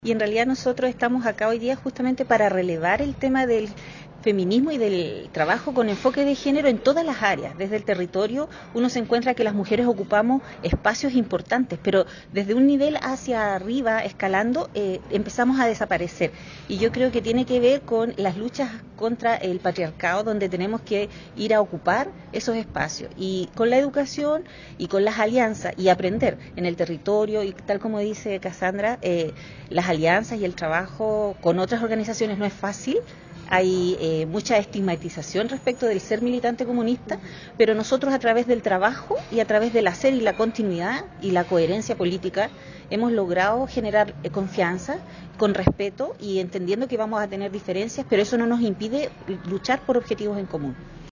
Y en realidad nosotros estamos acá hoy día justamente para relevar el tema del feminismo y del trabajo con enfoque de género en todas las áreas. Desde el territorio uno se encuentra que las mujeres ocupamos espacios importantes, pero desde un nivel hacia arriba, escalando, empezamos a desaparecer. Y yo creo que tiene que ver con las luchas contra el patriarcado, donde tenemos que ir a ocupar esos espacios. Y con la educación y con las alianzas y aprender en el territorio, y tal como dice Cassandra, las alianzas y el trabajo con otras organizaciones no es fácil. Hay mucha estigmatización respecto del ser militante comunista, pero nosotros a través del trabajo y a través del hacer y la continuidad y la coherencia política hemos logrado generar confianza con respeto y entendiendo que vamos a tener diferencias, pero eso no nos impide luchar por objetivos en común.